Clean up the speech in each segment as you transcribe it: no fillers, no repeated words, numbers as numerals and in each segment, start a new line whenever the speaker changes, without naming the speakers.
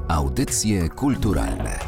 Audycje kulturalne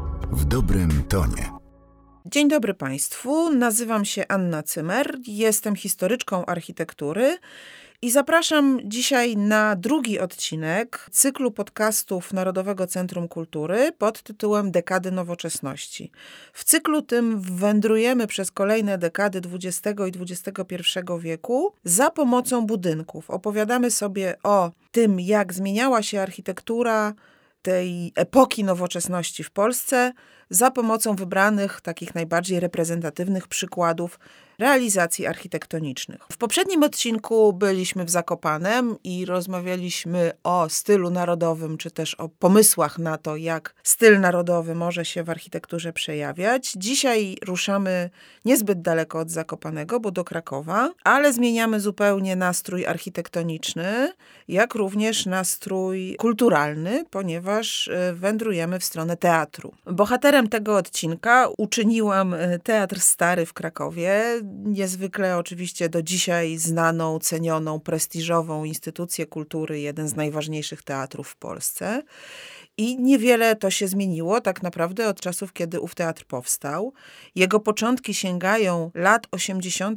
w dobrym tonie.
Dzień dobry Państwu, nazywam się Anna Cymer, jestem historyczką architektury i zapraszam dzisiaj na drugi odcinek cyklu podcastów Narodowego Centrum Kultury pod tytułem Dekady Nowoczesności. W cyklu tym wędrujemy przez kolejne dekady XX i XXI wieku za pomocą budynków. Opowiadamy sobie o tym, jak zmieniała się architektura tej epoki nowoczesności w Polsce za pomocą wybranych, takich najbardziej reprezentatywnych przykładów realizacji architektonicznych. W poprzednim odcinku byliśmy w Zakopanem i rozmawialiśmy o stylu narodowym, czy też o pomysłach na to, jak styl narodowy może się w architekturze przejawiać. Dzisiaj ruszamy niezbyt daleko od Zakopanego, bo do Krakowa, ale zmieniamy zupełnie nastrój architektoniczny, jak również nastrój kulturalny, ponieważ wędrujemy w stronę teatru. Bohaterem tego odcinka uczyniłam Teatr Stary w Krakowie, niezwykle oczywiście do dzisiaj znaną, cenioną, prestiżową instytucję kultury, jeden z najważniejszych teatrów w Polsce. I niewiele to się zmieniło tak naprawdę od czasów, kiedy ów teatr powstał. Jego początki sięgają lat 80.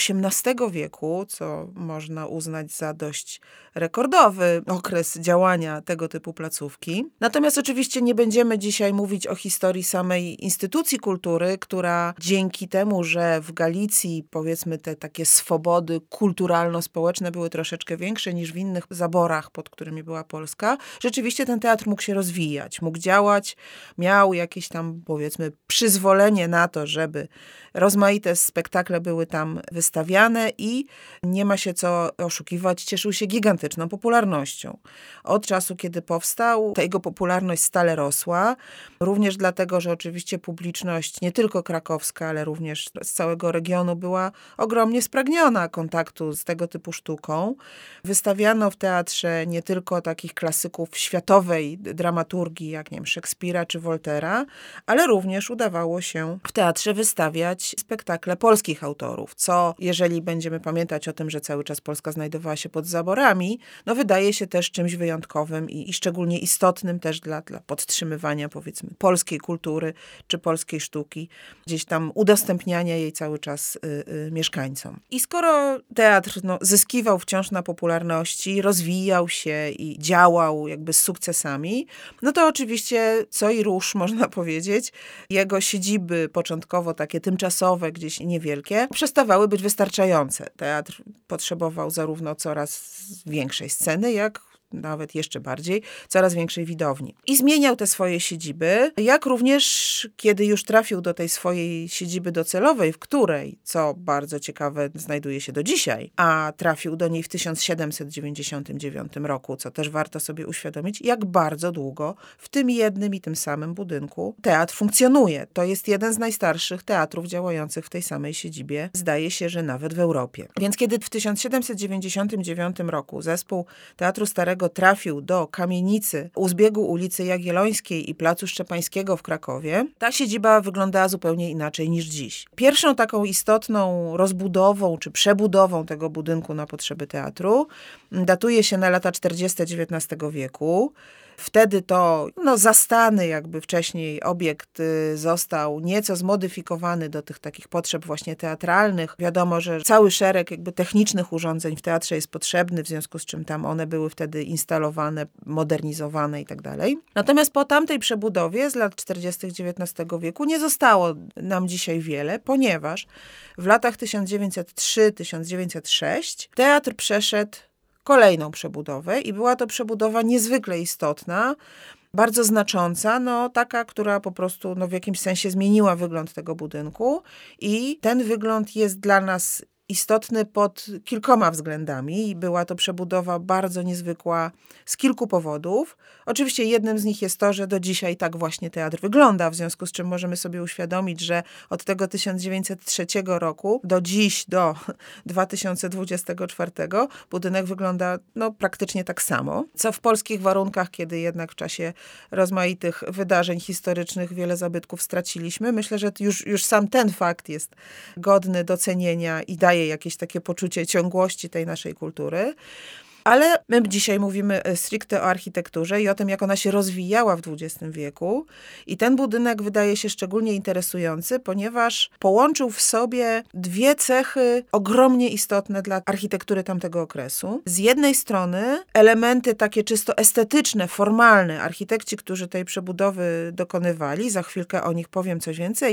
XVIII wieku, co można uznać za dość rekordowy okres działania tego typu placówki. Natomiast oczywiście nie będziemy dzisiaj mówić o historii samej instytucji kultury, która dzięki temu, że w Galicji powiedzmy te takie swobody kulturalno-społeczne były troszeczkę większe niż w innych zaborach, pod którymi była Polska, rzeczywiście ten teatr mógł się rozwijać, mógł działać, miał jakieś tam powiedzmy przyzwolenie na to, żeby rozmaite spektakle były tam wystawiane i nie ma się co oszukiwać, cieszył się gigantyczną popularnością. Od czasu, kiedy powstał, ta jego popularność stale rosła, również dlatego, że oczywiście publiczność nie tylko krakowska, ale również z całego regionu była ogromnie spragniona kontaktu z tego typu sztuką. Wystawiano w teatrze nie tylko takich klasyków światowej dramaturgii, jak nie wiem, Szekspira czy Woltera, ale również udawało się w teatrze wystawiać spektakle polskich autorów, co, jeżeli będziemy pamiętać o tym, że cały czas Polska znajdowała się pod zaborami, no wydaje się też czymś wyjątkowym i szczególnie istotnym też dla podtrzymywania, powiedzmy, polskiej kultury czy polskiej sztuki, gdzieś tam udostępniania jej cały czas mieszkańcom. I skoro teatr zyskiwał wciąż na popularności, rozwijał się i działał jakby z sukcesami, no to oczywiście co i róż, można powiedzieć, jego siedziby początkowo takie tymczasowe, gdzieś niewielkie, przestawały być wystarczające. Teatr potrzebował zarówno coraz większej sceny, jak nawet jeszcze bardziej, coraz większej widowni. I zmieniał te swoje siedziby, jak również, kiedy już trafił do tej swojej siedziby docelowej, w której, co bardzo ciekawe, znajduje się do dzisiaj, a trafił do niej w 1799 roku, co też warto sobie uświadomić, jak bardzo długo w tym jednym i tym samym budynku teatr funkcjonuje. To jest jeden z najstarszych teatrów działających w tej samej siedzibie, zdaje się, że nawet w Europie. Więc kiedy w 1799 roku zespół Teatru Starego trafił do kamienicy u zbiegu ulicy Jagiellońskiej i Placu Szczepańskiego w Krakowie, ta siedziba wyglądała zupełnie inaczej niż dziś. Pierwszą taką istotną rozbudową czy przebudową tego budynku na potrzeby teatru datuje się na lata 40. XIX wieku. Wtedy to zastany jakby wcześniej obiekt został nieco zmodyfikowany do tych takich potrzeb właśnie teatralnych. Wiadomo, że cały szereg jakby technicznych urządzeń w teatrze jest potrzebny, w związku z czym tam one były wtedy instalowane, modernizowane i tak dalej. Natomiast po tamtej przebudowie z lat 40. XIX wieku nie zostało nam dzisiaj wiele, ponieważ w latach 1903-1906 teatr przeszedł kolejną przebudowę i była to przebudowa niezwykle istotna, bardzo znacząca, taka, która po prostu w jakimś sensie zmieniła wygląd tego budynku i ten wygląd jest dla nas istotny pod kilkoma względami. Była to przebudowa bardzo niezwykła z kilku powodów. Oczywiście jednym z nich jest to, że do dzisiaj tak właśnie teatr wygląda, w związku z czym możemy sobie uświadomić, że od tego 1903 roku do dziś, do 2024 budynek wygląda praktycznie tak samo, co w polskich warunkach, kiedy jednak w czasie rozmaitych wydarzeń historycznych wiele zabytków straciliśmy. Myślę, że już sam ten fakt jest godny docenienia i daje jakieś takie poczucie ciągłości tej naszej kultury. Ale my dzisiaj mówimy stricte o architekturze i o tym, jak ona się rozwijała w XX wieku. I ten budynek wydaje się szczególnie interesujący, ponieważ połączył w sobie dwie cechy ogromnie istotne dla architektury tamtego okresu. Z jednej strony elementy takie czysto estetyczne, formalne. Architekci, którzy tej przebudowy dokonywali, za chwilkę o nich powiem coś więcej,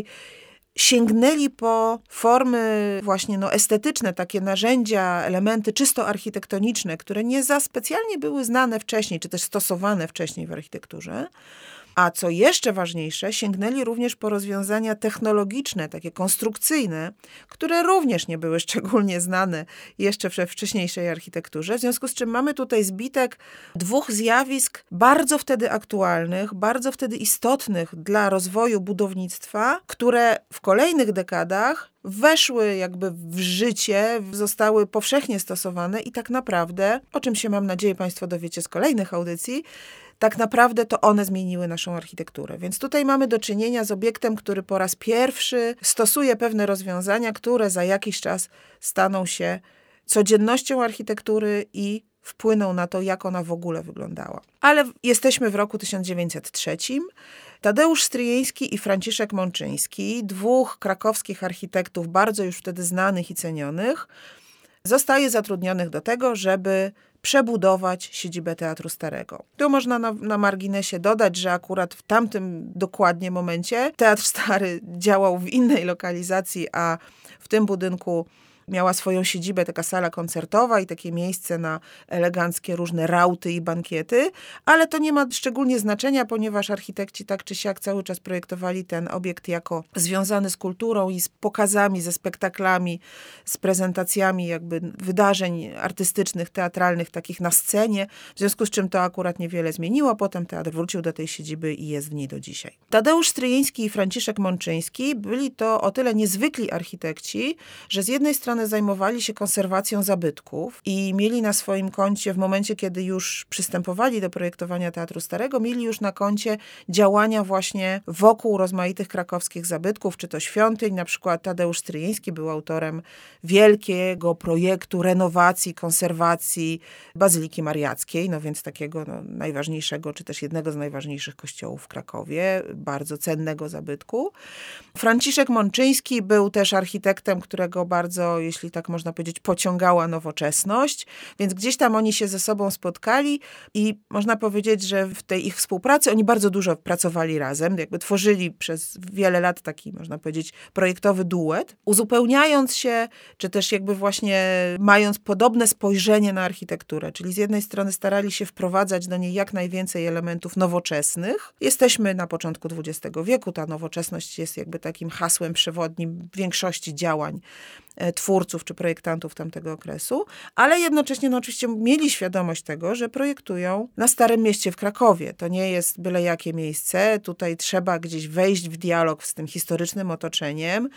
sięgnęli po formy właśnie estetyczne, takie narzędzia, elementy czysto architektoniczne, które nie za specjalnie były znane wcześniej, czy też stosowane wcześniej w architekturze. A co jeszcze ważniejsze, sięgnęli również po rozwiązania technologiczne, takie konstrukcyjne, które również nie były szczególnie znane jeszcze we wcześniejszej architekturze. W związku z czym mamy tutaj zbitek dwóch zjawisk bardzo wtedy aktualnych, bardzo wtedy istotnych dla rozwoju budownictwa, które w kolejnych dekadach weszły jakby w życie, zostały powszechnie stosowane i tak naprawdę, o czym się mam nadzieję Państwo dowiecie z kolejnych audycji, tak naprawdę to one zmieniły naszą architekturę. Więc tutaj mamy do czynienia z obiektem, który po raz pierwszy stosuje pewne rozwiązania, które za jakiś czas staną się codziennością architektury i wpłyną na to, jak ona w ogóle wyglądała. Ale jesteśmy w roku 1903. Tadeusz Stryjeński i Franciszek Mączyński, dwóch krakowskich architektów, bardzo już wtedy znanych i cenionych, zostaje zatrudnionych do tego, żeby przebudować siedzibę Teatru Starego. Tu można na marginesie dodać, że akurat w tamtym dokładnie momencie Teatr Stary działał w innej lokalizacji, a w tym budynku miała swoją siedzibę taka sala koncertowa i takie miejsce na eleganckie różne rauty i bankiety, ale to nie ma szczególnie znaczenia, ponieważ architekci tak czy siak cały czas projektowali ten obiekt jako związany z kulturą i z pokazami, ze spektaklami, z prezentacjami jakby wydarzeń artystycznych, teatralnych, takich na scenie, w związku z czym to akurat niewiele zmieniło. Potem teatr wrócił do tej siedziby i jest w niej do dzisiaj. Tadeusz Stryjeński i Franciszek Mączyński byli to o tyle niezwykli architekci, że z jednej strony zajmowali się konserwacją zabytków i mieli na swoim koncie, w momencie kiedy już przystępowali do projektowania Teatru Starego, mieli już na koncie działania właśnie wokół rozmaitych krakowskich zabytków, czy to świątyń. Na przykład Tadeusz Stryjeński był autorem wielkiego projektu renowacji, konserwacji Bazyliki Mariackiej, więc takiego najważniejszego, czy też jednego z najważniejszych kościołów w Krakowie, bardzo cennego zabytku. Franciszek Mączyński był też architektem, którego bardzo, jeśli tak można powiedzieć, pociągała nowoczesność, więc gdzieś tam oni się ze sobą spotkali i można powiedzieć, że w tej ich współpracy oni bardzo dużo pracowali razem, jakby tworzyli przez wiele lat taki, można powiedzieć, projektowy duet, uzupełniając się, czy też jakby właśnie mając podobne spojrzenie na architekturę, czyli z jednej strony starali się wprowadzać do niej jak najwięcej elementów nowoczesnych. Jesteśmy na początku XX wieku, ta nowoczesność jest jakby takim hasłem przewodnim większości działań twórców czy projektantów tamtego okresu, ale jednocześnie oczywiście mieli świadomość tego, że projektują na Starym Mieście w Krakowie. To nie jest byle jakie miejsce. Tutaj trzeba gdzieś wejść w dialog z tym historycznym otoczeniem,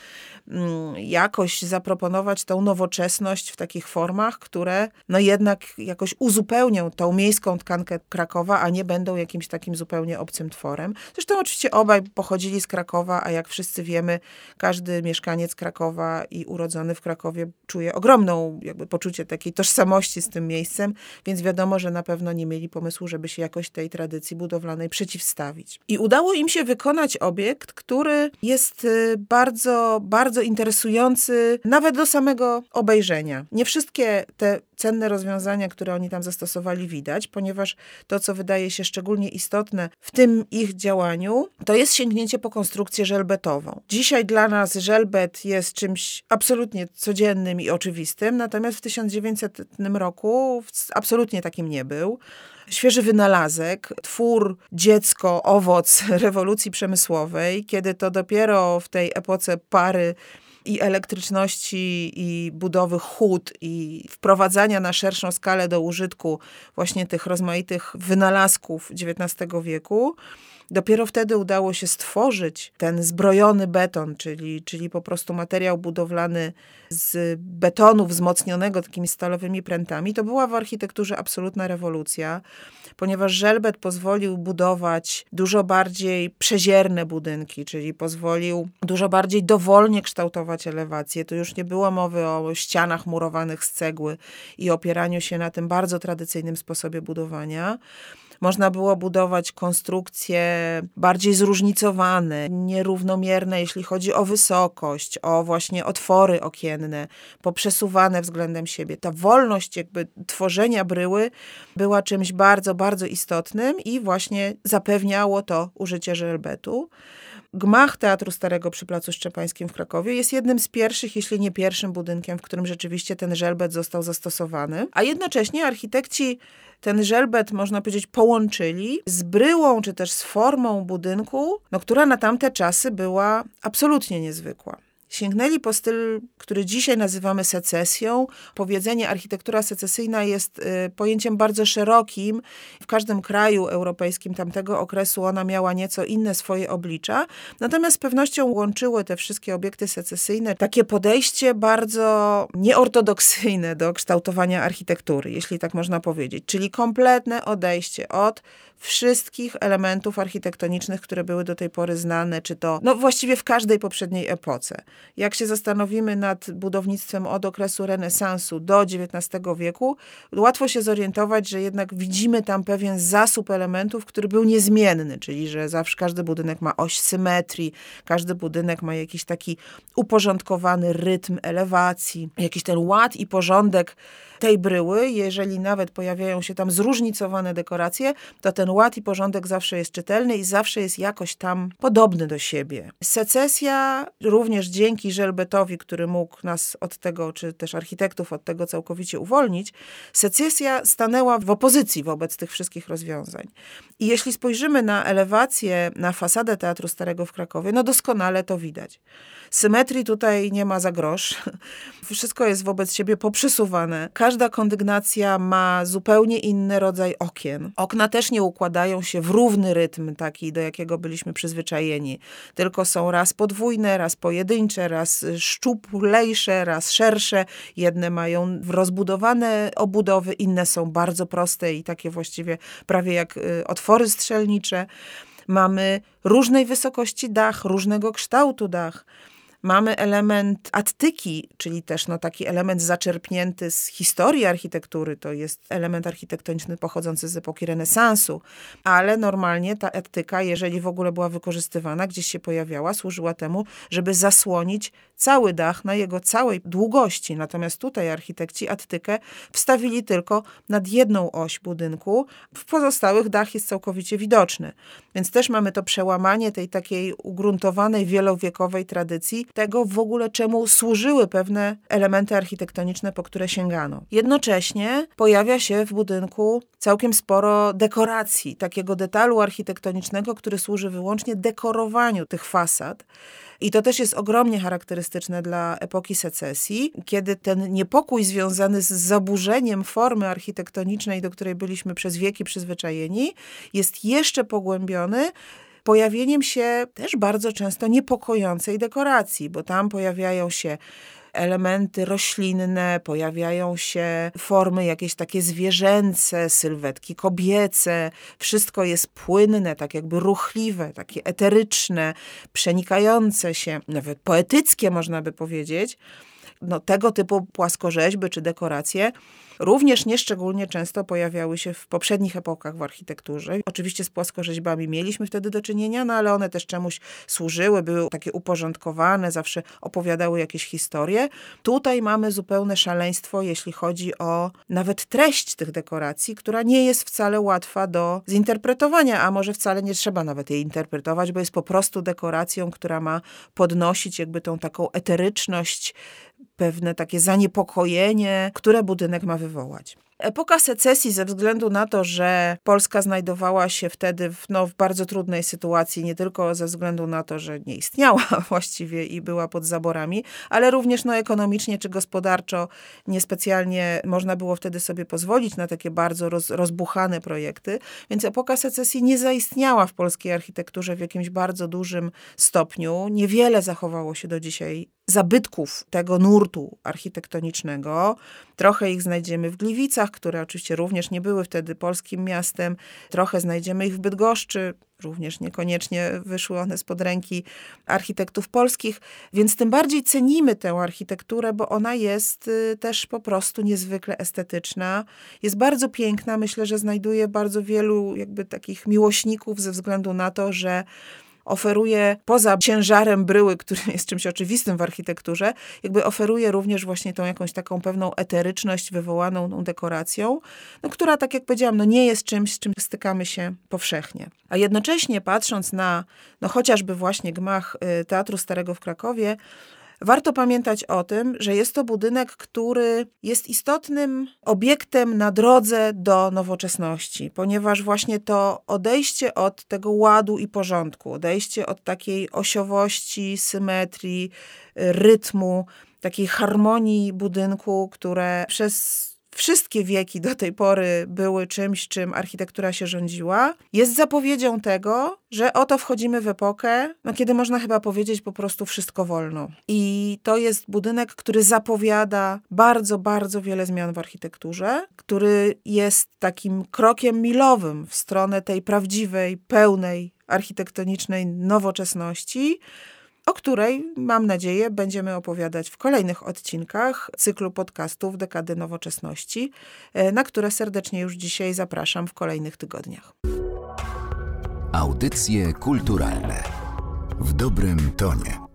jakoś zaproponować tą nowoczesność w takich formach, które jednak jakoś uzupełnią tą miejską tkankę Krakowa, a nie będą jakimś takim zupełnie obcym tworem. Zresztą oczywiście obaj pochodzili z Krakowa, a jak wszyscy wiemy, każdy mieszkaniec Krakowa i urodzony w Krakowie czuje ogromną jakby poczucie takiej tożsamości z tym miejscem, więc wiadomo, że na pewno nie mieli pomysłu, żeby się jakoś tej tradycji budowlanej przeciwstawić. I udało im się wykonać obiekt, który jest bardzo, bardzo interesujący nawet do samego obejrzenia. Nie wszystkie te cenne rozwiązania, które oni tam zastosowali, widać, ponieważ to, co wydaje się szczególnie istotne w tym ich działaniu, to jest sięgnięcie po konstrukcję żelbetową. Dzisiaj dla nas żelbet jest czymś absolutnie codziennym i oczywistym, natomiast w 1900 roku absolutnie takim nie był. Świeży wynalazek, twór, dziecko, owoc rewolucji przemysłowej, kiedy to dopiero w tej epoce pary i elektryczności, i budowy hut, i wprowadzania na szerszą skalę do użytku właśnie tych rozmaitych wynalazków XIX wieku, dopiero wtedy udało się stworzyć ten zbrojony beton, czyli po prostu materiał budowlany z betonu wzmocnionego takimi stalowymi prętami. To była w architekturze absolutna rewolucja, ponieważ żelbet pozwolił budować dużo bardziej przezierne budynki, czyli pozwolił dużo bardziej dowolnie kształtować projektować elewacje. To już nie było mowy o ścianach murowanych z cegły i opieraniu się na tym bardzo tradycyjnym sposobie budowania. Można było budować konstrukcje bardziej zróżnicowane, nierównomierne, jeśli chodzi o wysokość, o właśnie otwory okienne, poprzesuwane względem siebie. Ta wolność jakby tworzenia bryły była czymś bardzo, bardzo istotnym i właśnie zapewniało to użycie żelbetu. Gmach Teatru Starego przy Placu Szczepańskim w Krakowie jest jednym z pierwszych, jeśli nie pierwszym budynkiem, w którym rzeczywiście ten żelbet został zastosowany. A jednocześnie architekci ten żelbet, można powiedzieć, połączyli z bryłą, czy też z formą budynku, która na tamte czasy była absolutnie niezwykła. Sięgnęli po styl, który dzisiaj nazywamy secesją. Powiedzenie architektura secesyjna jest pojęciem bardzo szerokim. W każdym kraju europejskim tamtego okresu ona miała nieco inne swoje oblicza. Natomiast z pewnością łączyły te wszystkie obiekty secesyjne takie podejście bardzo nieortodoksyjne do kształtowania architektury, jeśli tak można powiedzieć. Czyli kompletne odejście od wszystkich elementów architektonicznych, które były do tej pory znane, czy to właściwie w każdej poprzedniej epoce. Jak się zastanowimy nad budownictwem od okresu renesansu do XIX wieku, łatwo się zorientować, że jednak widzimy tam pewien zasób elementów, który był niezmienny, czyli że zawsze każdy budynek ma oś symetrii, każdy budynek ma jakiś taki uporządkowany rytm elewacji, jakiś ten ład i porządek tej bryły. Jeżeli nawet pojawiają się tam zróżnicowane dekoracje, to ten ład i porządek zawsze jest czytelny i zawsze jest jakoś tam podobny do siebie. Secesja również dzięki żelbetowi, który mógł nas od tego, czy też architektów od tego całkowicie uwolnić, secesja stanęła w opozycji wobec tych wszystkich rozwiązań. I jeśli spojrzymy na elewację, na fasadę Teatru Starego w Krakowie, doskonale to widać. Symetrii tutaj nie ma za grosz. Wszystko jest wobec siebie poprzesuwane. Każda kondygnacja ma zupełnie inny rodzaj okien. Okna też nie układają się w równy rytm, taki, do jakiego byliśmy przyzwyczajeni. Tylko są raz podwójne, raz pojedyncze, raz szczuplejsze, raz szersze. Jedne mają rozbudowane obudowy, inne są bardzo proste i takie właściwie prawie jak otwory strzelnicze. Mamy różnej wysokości dach, różnego kształtu dach. Mamy element attyki, czyli też taki element zaczerpnięty z historii architektury. To jest element architektoniczny pochodzący z epoki renesansu. Ale normalnie ta attyka, jeżeli w ogóle była wykorzystywana, gdzieś się pojawiała, służyła temu, żeby zasłonić cały dach na jego całej długości. Natomiast tutaj architekci attykę wstawili tylko nad jedną oś budynku. W pozostałych dach jest całkowicie widoczny. Więc też mamy to przełamanie tej takiej ugruntowanej, wielowiekowej tradycji, tego w ogóle czemu służyły pewne elementy architektoniczne, po które sięgano. Jednocześnie pojawia się w budynku całkiem sporo dekoracji, takiego detalu architektonicznego, który służy wyłącznie dekorowaniu tych fasad. I to też jest ogromnie charakterystyczne dla epoki secesji, kiedy ten niepokój związany z zaburzeniem formy architektonicznej, do której byliśmy przez wieki przyzwyczajeni, jest jeszcze pogłębiony pojawieniem się też bardzo często niepokojącej dekoracji, bo tam pojawiają się elementy roślinne, pojawiają się formy jakieś takie zwierzęce, sylwetki kobiece. Wszystko jest płynne, tak jakby ruchliwe, takie eteryczne, przenikające się, nawet poetyckie można by powiedzieć. Tego typu płaskorzeźby czy dekoracje również nieszczególnie często pojawiały się w poprzednich epokach w architekturze. Oczywiście z płaskorzeźbami mieliśmy wtedy do czynienia, ale one też czemuś służyły, były takie uporządkowane, zawsze opowiadały jakieś historie. Tutaj mamy zupełne szaleństwo, jeśli chodzi o nawet treść tych dekoracji, która nie jest wcale łatwa do zinterpretowania, a może wcale nie trzeba nawet jej interpretować, bo jest po prostu dekoracją, która ma podnosić jakby tą taką eteryczność, pewne takie zaniepokojenie, które budynek ma wywołać. Epoka secesji ze względu na to, że Polska znajdowała się wtedy w bardzo trudnej sytuacji, nie tylko ze względu na to, że nie istniała właściwie i była pod zaborami, ale również ekonomicznie czy gospodarczo niespecjalnie można było wtedy sobie pozwolić na takie bardzo rozbuchane projekty. Więc epoka secesji nie zaistniała w polskiej architekturze w jakimś bardzo dużym stopniu. Niewiele zachowało się do dzisiaj zabytków tego nurtu architektonicznego. Trochę ich znajdziemy w Gliwicach, które oczywiście również nie były wtedy polskim miastem. Trochę znajdziemy ich w Bydgoszczy. Również niekoniecznie wyszły one spod ręki architektów polskich, więc tym bardziej cenimy tę architekturę, bo ona jest też po prostu niezwykle estetyczna. Jest bardzo piękna, myślę, że znajduje bardzo wielu jakby takich miłośników ze względu na to, że oferuje, poza ciężarem bryły, który jest czymś oczywistym w architekturze, jakby oferuje również właśnie tą jakąś taką pewną eteryczność wywołaną tą dekoracją, która, tak jak powiedziałam, nie jest czymś, z czym stykamy się powszechnie. A jednocześnie patrząc na chociażby właśnie gmach Teatru Starego w Krakowie, warto pamiętać o tym, że jest to budynek, który jest istotnym obiektem na drodze do nowoczesności, ponieważ właśnie to odejście od tego ładu i porządku, odejście od takiej osiowości, symetrii, rytmu, takiej harmonii budynku, które przez wszystkie wieki do tej pory były czymś, czym architektura się rządziła, jest zapowiedzią tego, że oto wchodzimy w epokę, kiedy można chyba powiedzieć po prostu wszystko wolno. I to jest budynek, który zapowiada bardzo, bardzo wiele zmian w architekturze, który jest takim krokiem milowym w stronę tej prawdziwej, pełnej architektonicznej nowoczesności, o której, mam nadzieję, będziemy opowiadać w kolejnych odcinkach cyklu podcastów Dekady Nowoczesności, na które serdecznie już dzisiaj zapraszam w kolejnych tygodniach.
Audycje kulturalne w dobrym tonie.